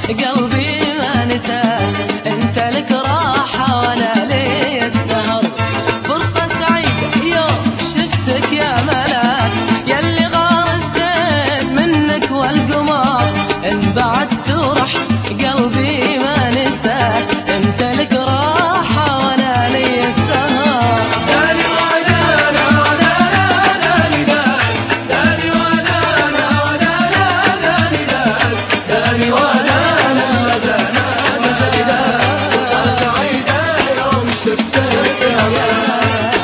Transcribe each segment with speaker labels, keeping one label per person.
Speaker 1: قلبي ما نساك، انت لك راحة وانا لي السهر. فرصة سعيدة يوم شفتك يا ملاك، يلي غار الزين منك والقمر، ان بعدت ورحت قلبي ما نساك، انت لك راحة وانا لي السهر.
Speaker 2: داني ودانا ودانا داني داني ودانا ودانا داني داني ودانا ودانا داني فرصة سعيدة يوم شفتك يا ملاك.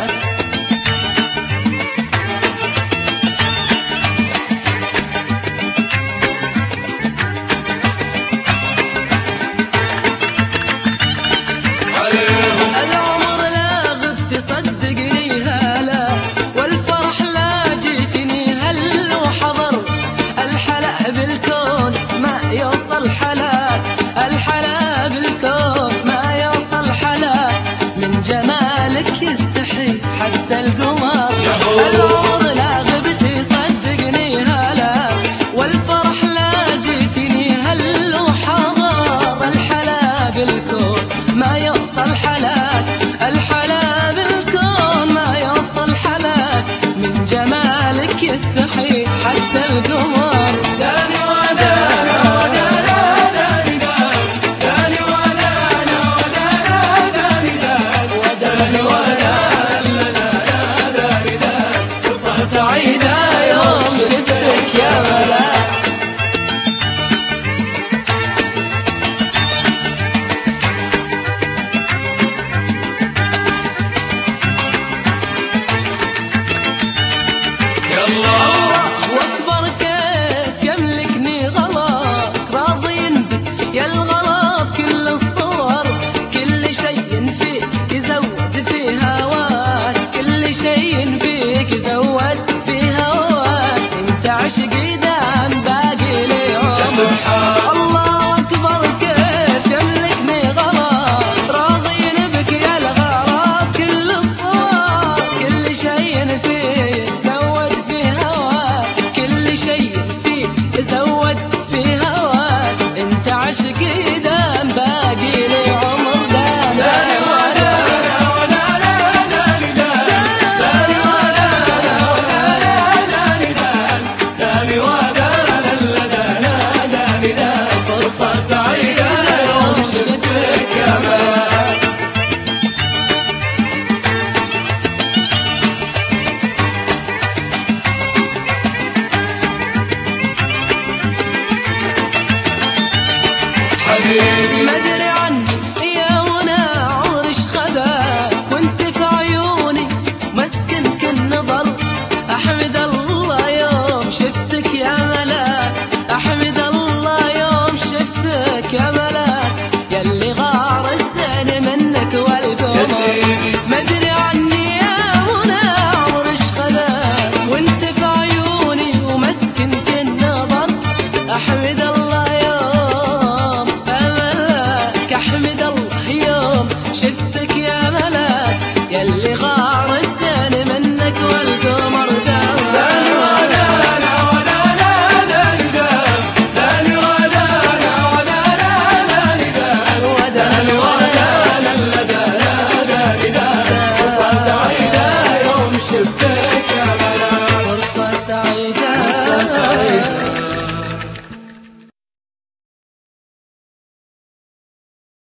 Speaker 1: العمر لا غبت صدقني هلا، والفرح لا جيتني هل وحضر، الحلا بالكون ما يوصل حلا، الحلا بالكون ما يوصل حلا، من جمالك يستحي حتى القمر. العمر لا غبت صدقني هلا، والفرح لا جيتني هل وحضر، الحلا بالكون ما يوصل حلاك، الحلا بالكون ما يوصل حلاك، من جمالك يستحي حتى القمر.
Speaker 2: داني ودانا ودانا داني داني ودانا ودانا داني داني ودانا داني فرصة
Speaker 1: سعيدة يوم شفتك يا ملاك. واكبر كيف يملكني غلاك، راضين بك يا الغلا بكل الصور، كل شيء فيك يزود في هواك، كل شيء فيك يزود في هواك، انت عشقي دام باقي لي عمر. الله اكبر كيف يملكني غلاك، راضين بك يا الغلا بكل الصور، كل شيء فيك يزود في هواك، كل شيء فيك يزود في هواك، انت عشقي دام باقي لي عمر.
Speaker 2: داني ودانا ودانا داني داني ودانا ودانا داني ودانا دانا داني فرصة سعيدة يوم شفتك يا ملاك. حبيبي
Speaker 1: مدري عني يا منى عمر ايش خذاك، وانت في عيوني مسكن كل نظر، احمد الله يوم شفتك يا ملاك، احمد الله يوم شفتك يا ملاك، يلي غار الزين منك والقمر. مدري عني يا منى عمر ايش خذاك، وانت في عيوني ومسكن كل نظر، احمد الله يوم املاك، احمد الله يوم شفتك يا ملاك، يلي غار الزين منك والقمر.
Speaker 2: داني ودانا ودانا داني داني ودانا ودانا داني داني ودانا داني فرصة سعيدة يوم شفتك يا ملاك.
Speaker 1: فرصة سعيدة
Speaker 2: فرصة سعيدة